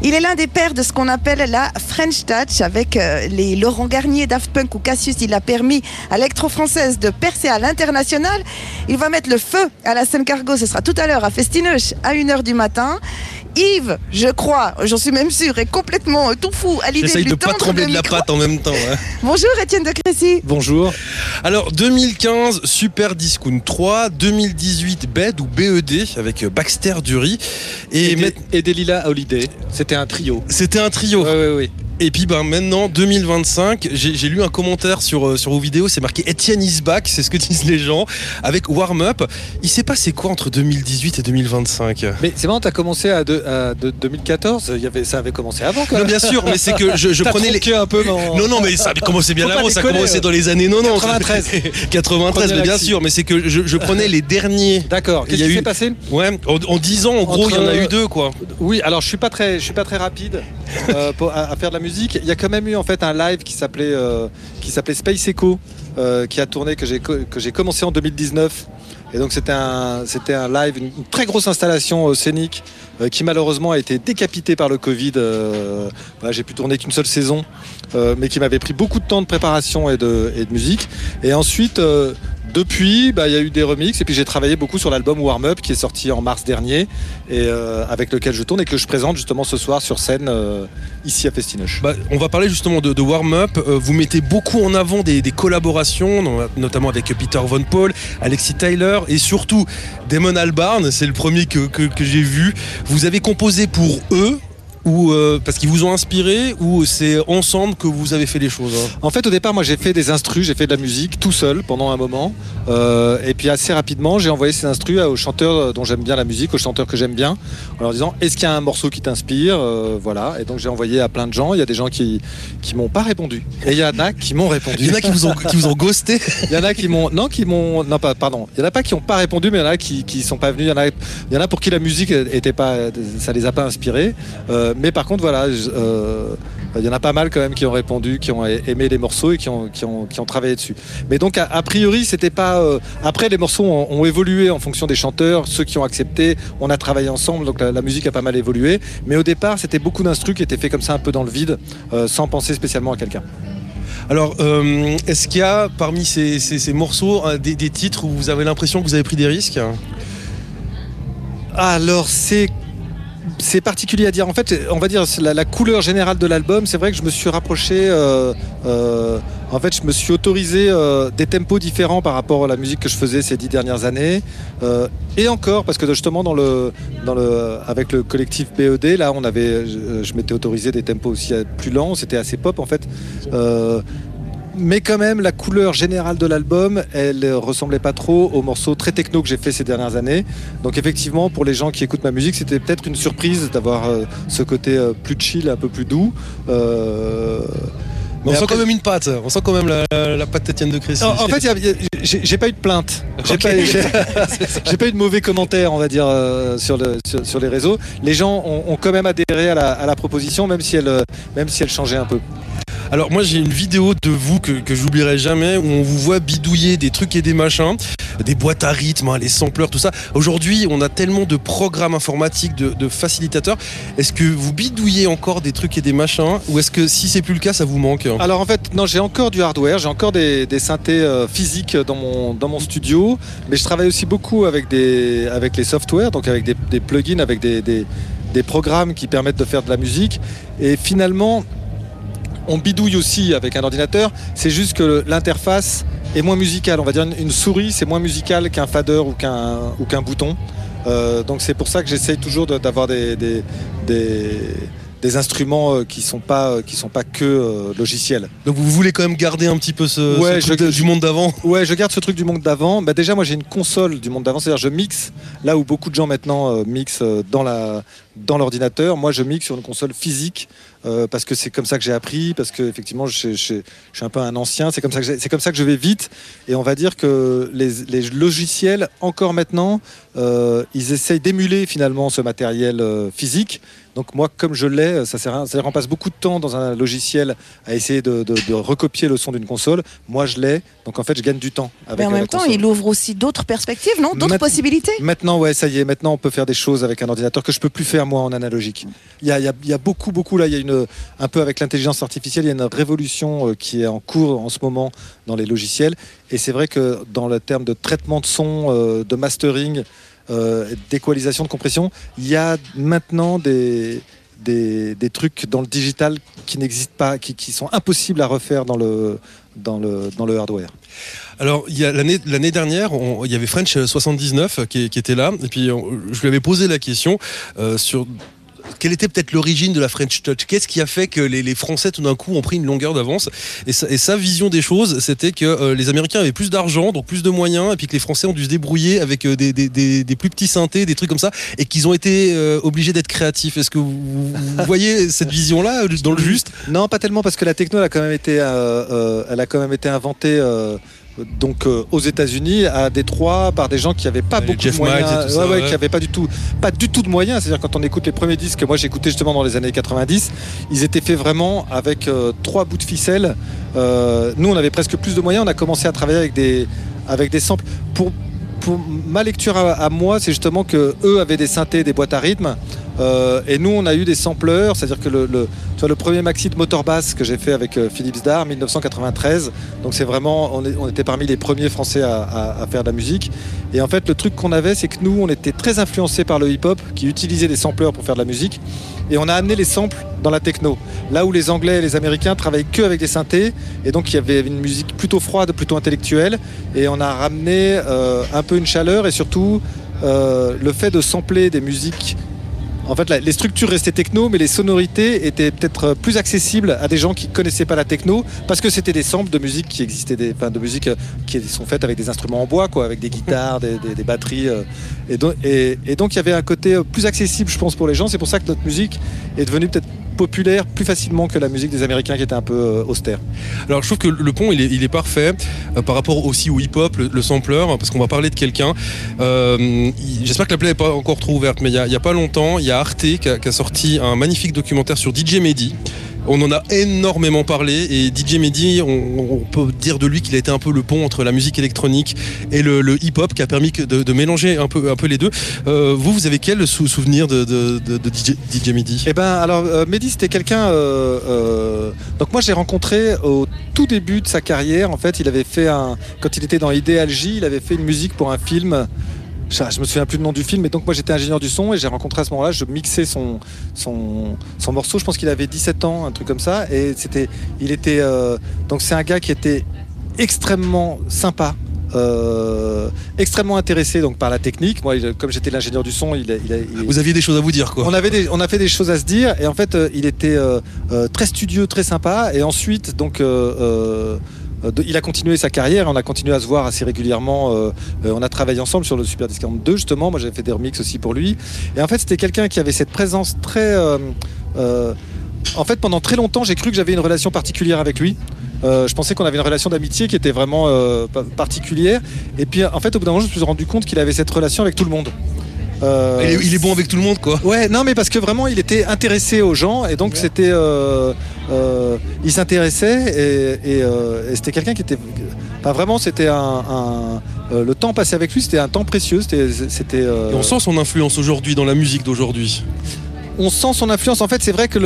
Il est l'un des pères de ce qu'on appelle la French Touch avec les Laurent Garnier, Daft Punk ou Cassius. Il a permis à l'électro-française de percer à l'international. Il va mettre le feu à la scène cargo. Ce sera tout à l'heure à Festineuch à 1h du matin. Yves, je crois, j'en suis même sûre, est complètement tout fou à l'idée de lui J'essaye de pas trembler de la patte en même temps. Hein. Bonjour Étienne de Crécy. Bonjour. Alors 2015, Super Discount 3, 2018 BED ou BED avec Baxter Dury et Delila Holiday. C'était un trio. C'était un trio. Oui. Et puis maintenant, 2025, j'ai lu un commentaire sur vos vidéos, c'est marqué Étienne is back, c'est ce que disent les gens, avec Warm Up. Il s'est passé quoi entre 2018 et 2025 ? Mais c'est marrant, tu as commencé à 2014, ça avait commencé avant quand même. Non, bien sûr, mais c'est que je prenais les... un peu Non, mais ça avait commencé bien avant, ça a commencé dans les années 90. 93, mais bien sûr, mais c'est que je prenais les derniers. D'accord, qu'est-ce qui s'est passé ? Ouais, en 10 ans, en gros, il y en a eu 2, quoi. Oui, alors je suis pas très rapide à faire de la musique. Il y a quand même eu en fait un live qui s'appelait Space Echo qui a tourné, que j'ai commencé en 2019. Et donc c'était un live, une très grosse installation scénique qui malheureusement a été décapitée par le Covid. J'ai pu tourner qu'une seule saison, mais qui m'avait pris beaucoup de temps de préparation et de musique. Et ensuite, depuis, il y a eu des remixes et puis j'ai travaillé beaucoup sur l'album Warm Up qui est sorti en mars dernier et avec lequel je tourne et que je présente justement ce soir sur scène ici à Festineuch. On va parler justement de Warm Up. Vous mettez beaucoup en avant des collaborations, notamment avec Peter Von Paul, Alexis Tyler et surtout Damon Albarn. C'est le premier que j'ai vu. Vous avez composé pour eux ou parce qu'ils vous ont inspiré, ou c'est ensemble que vous avez fait les choses hein ? En fait, au départ, moi j'ai fait des instrus, j'ai fait de la musique tout seul pendant un moment et puis assez rapidement j'ai envoyé ces instrus aux chanteurs dont j'aime bien la musique, aux chanteurs que j'aime bien, en leur disant est-ce qu'il y a un morceau qui t'inspire, voilà. Et donc j'ai envoyé à plein de gens. Il y a des gens qui m'ont pas répondu et il y en a qui m'ont répondu. Il y en a qui vous ont ghosté. Il y en a qui m'ont il y en a pas qui ont pas répondu, mais il y en a qui sont pas venus. Il y en a pour qui la musique était pas, ça les a pas inspirés. Mais par contre, voilà, il y en a pas mal quand même qui ont répondu, qui ont aimé les morceaux et qui ont travaillé dessus. Mais donc, a priori, c'était pas. Après, les morceaux ont évolué en fonction des chanteurs, ceux qui ont accepté. On a travaillé ensemble, donc la musique a pas mal évolué. Mais au départ, c'était beaucoup d'instrus qui étaient faits comme ça, un peu dans le vide, sans penser spécialement à quelqu'un. Alors, est-ce qu'il y a parmi ces morceaux des titres où vous avez l'impression que vous avez pris des risques ? Alors, c'est particulier à dire. En fait, on va dire la couleur générale de l'album, c'est vrai que je me suis rapproché, en fait, je me suis autorisé des tempos différents par rapport à la musique que je faisais ces 10 dernières années. Et encore, parce que justement, avec le collectif BED, là, je m'étais autorisé des tempos aussi plus lents, c'était assez pop en fait. Mais quand même, la couleur générale de l'album, elle ressemblait pas trop aux morceaux très techno que j'ai fait ces dernières années. Donc effectivement, pour les gens qui écoutent ma musique, c'était peut-être une surprise d'avoir ce côté plus chill, un peu plus doux. Mais on sent quand même une patte, on sent quand même la patte d'Étienne de Crécy. En fait, j'ai pas eu de plainte, j'ai pas eu de mauvais commentaires, on va dire, sur les réseaux. Les gens ont quand même adhéré à la proposition, même si elle changeait un peu. Alors moi j'ai une vidéo de vous que j'oublierai jamais, où on vous voit bidouiller des trucs et des machins, des boîtes à rythme, les sampleurs, tout ça. Aujourd'hui on a tellement de programmes informatiques, de facilitateurs. Est-ce que vous bidouillez encore des trucs et des machins, ou est-ce que si c'est plus le cas ça vous manque ? Alors en fait non, j'ai encore du hardware, j'ai encore des synthés physiques dans mon studio, mais je travaille aussi beaucoup avec les softwares, donc avec des plugins, avec des programmes qui permettent de faire de la musique. Et finalement on bidouille aussi avec un ordinateur, c'est juste que l'interface est moins musicale. On va dire une souris, c'est moins musical qu'un fader ou qu'un bouton. Donc c'est pour ça que j'essaye toujours d'avoir des instruments qui sont pas que logiciels. Donc vous voulez quand même garder un petit peu ce truc du monde d'avant ? Ouais, je garde ce truc du monde d'avant. Déjà moi j'ai une console du monde d'avant, c'est-à-dire je mixe là où beaucoup de gens maintenant mixent dans l'ordinateur. Moi je mixe sur une console physique parce que c'est comme ça que j'ai appris, parce que effectivement je suis un peu un ancien, c'est comme ça que je vais vite. Et on va dire que les logiciels encore maintenant ils essayent d'émuler finalement ce matériel physique, Donc moi, comme je l'ai, ça sert à rien. Ça passe beaucoup de temps dans un logiciel à essayer de recopier le son d'une console. Moi, je l'ai, donc en fait, je gagne du temps avec Mais en la même temps, console. il ouvre aussi d'autres perspectives, non? D'autres possibilités? Maintenant, ouais, ça y est. Maintenant, on peut faire des choses avec un ordinateur que je peux plus faire moi en analogique. Il y a beaucoup là. Il y a un peu avec l'intelligence artificielle, il y a une révolution qui est en cours en ce moment dans les logiciels. Et c'est vrai que dans le terme de traitement de son, de mastering, d'équalisation, de compression, il y a maintenant des trucs dans le digital qui n'existent pas, qui sont impossibles à refaire dans le hardware. Alors, il y a l'année dernière, il y avait French 79 qui était là, et puis je lui avais posé la question sur quelle était peut-être l'origine de la French Touch. Qu'est-ce qui a fait que les Français tout d'un coup ont pris une longueur d'avance, et sa vision des choses, c'était que les Américains avaient plus d'argent, donc plus de moyens, et puis que les Français ont dû se débrouiller avec des plus petits synthés, des trucs comme ça, et qu'ils ont été obligés d'être créatifs. Est-ce que vous voyez cette vision-là dans le juste? Non, pas tellement, parce que la techno elle a quand même été inventée donc aux États-Unis, à Détroit, par des gens qui n'avaient pas beaucoup Jeff de moyens, Miles et tout ça, ouais. qui n'avaient pas du tout de moyens. C'est-à-dire quand on écoute les premiers disques que moi j'écoutais justement dans les années 90, ils étaient faits vraiment avec 3 bouts de ficelle. Nous, on avait presque plus de moyens. On a commencé à travailler avec des samples. Pour ma lecture à moi, c'est justement que eux avaient des synthés, des boîtes à rythme. Et nous, on a eu des sampleurs, c'est-à-dire que tu vois, le premier maxi de motor basse que j'ai fait avec Philippe Zdar, 1993, donc c'est vraiment, on était parmi les premiers Français à faire de la musique. Et en fait, le truc qu'on avait, c'est que nous, on était très influencés par le hip-hop, qui utilisait des sampleurs pour faire de la musique, et on a amené les samples dans la techno. Là où les Anglais et les Américains travaillaient que avec des synthés, et donc il y avait une musique plutôt froide, plutôt intellectuelle, et on a ramené un peu une chaleur, et surtout le fait de sampler des musiques. En fait, les structures restaient techno, mais les sonorités étaient peut-être plus accessibles à des gens qui ne connaissaient pas la techno, parce que c'était des samples de musique qui existaient, de musique qui sont faites avec des instruments en bois, quoi, avec des guitares, des batteries. Et donc, il y avait un côté plus accessible, je pense, pour les gens. C'est pour ça que notre musique est devenue peut-être populaire plus facilement que la musique des Américains qui était un peu austère. Alors je trouve que le pont il est parfait par rapport aussi au hip-hop, le sampler, parce qu'on va parler de quelqu'un. J'espère que la plaie n'est pas encore trop ouverte, mais il y a pas longtemps, il y a Arte qui a sorti un magnifique documentaire sur DJ Mehdi. On en a énormément parlé, et DJ Mehdi, on peut dire de lui qu'il a été un peu le pont entre la musique électronique et le hip-hop, qui a permis de mélanger un peu les deux. Vous avez quel souvenir de DJ Mehdi? Eh ben, alors Mehdi, c'était quelqu'un. Donc moi, j'ai rencontré au tout début de sa carrière. En fait, il avait fait quand il était dans Ideal J, il avait fait une musique pour un film. Je me souviens plus du nom du film, mais donc moi j'étais ingénieur du son, et j'ai rencontré à ce moment-là, je mixais son morceau. Je pense qu'il avait 17 ans, un truc comme ça, et donc c'est un gars qui était extrêmement sympa, extrêmement intéressé donc par la technique. Moi, comme j'étais l'ingénieur du son, vous aviez des choses à vous dire, quoi. On a fait des choses à se dire, et en fait il était très studieux, très sympa. Et ensuite donc il a continué sa carrière, on a continué à se voir assez régulièrement. On a travaillé ensemble sur le Super Disc 42, justement. Moi, j'avais fait des remixes aussi pour lui. Et en fait, c'était quelqu'un qui avait cette présence très. En fait, pendant très longtemps, j'ai cru que j'avais une relation particulière avec lui. Je pensais qu'on avait une relation d'amitié qui était vraiment particulière. Et puis, en fait, au bout d'un moment, je me suis rendu compte qu'il avait cette relation avec tout le monde. Il est bon avec tout le monde, quoi. Ouais, non, mais parce que vraiment il était intéressé aux gens, et donc c'était il s'intéressait, et c'était quelqu'un qui était, enfin, vraiment c'était le temps passé avec lui, c'était un temps précieux. C'était Et on sent son influence aujourd'hui dans la musique d'aujourd'hui. On sent son influence. En fait, c'est vrai que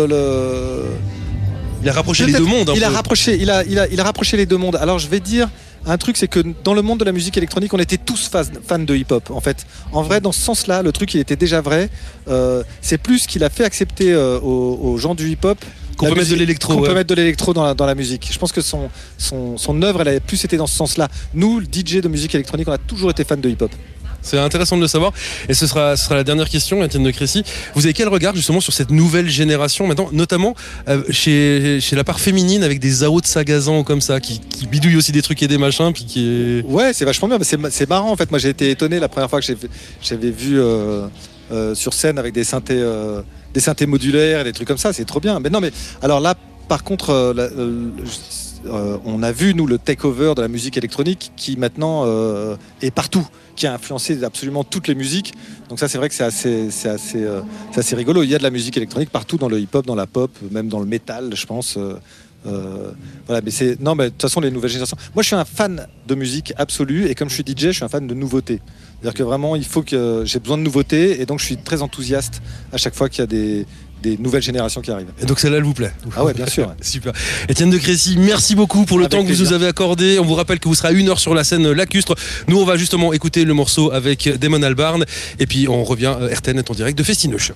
il a rapproché les deux mondes. Il a rapproché les deux mondes. Alors je vais dire un truc, c'est que dans le monde de la musique électronique, on était tous fans de hip-hop. En fait, en vrai, dans ce sens-là, le truc, il était déjà vrai. C'est plus qu'il a fait accepter aux gens du hip-hop qu'on peut mettre de l'électro. Qu'on peut mettre de l'électro dans la musique. Je pense que son œuvre, elle avait plus été dans ce sens-là. Nous, le DJ de musique électronique, on a toujours été fans de hip-hop. C'est intéressant de le savoir. Et ce sera la dernière question, Étienne de Crécy. Vous avez quel regard justement sur cette nouvelle génération maintenant, notamment chez la part féminine, avec des Zao de Sagazan comme ça, qui bidouillent aussi des trucs et des machins, puis qui est... Ouais, c'est vachement bien. C'est marrant en fait. Moi, j'ai été étonné la première fois que j'avais vu sur scène avec des synthés modulaires et des trucs comme ça. C'est trop bien. Mais non, mais alors là, par contre, on a vu nous le takeover de la musique électronique qui maintenant est partout, qui a influencé absolument toutes les musiques. Donc ça c'est vrai que c'est assez rigolo. Il y a de la musique électronique partout dans le hip-hop, dans la pop, même dans le métal, je pense. Voilà, mais de toute façon les nouvelles générations. Moi je suis un fan de musique absolue et comme je suis DJ, je suis un fan de nouveautés. C'est-à-dire que vraiment il faut que j'ai besoin de nouveautés et donc je suis très enthousiaste à chaque fois qu'il y a des nouvelles générations qui arrivent. Et donc celle-là elle vous plaît? Ah ouais, bien sûr. Super. Étienne de Crécy, merci beaucoup pour le temps que vous nous avez accordé. On vous rappelle que vous serez à 1h sur la scène lacustre. Nous on va justement écouter le morceau avec Damon Albarn et puis on revient. RTN est en direct de Festineuch.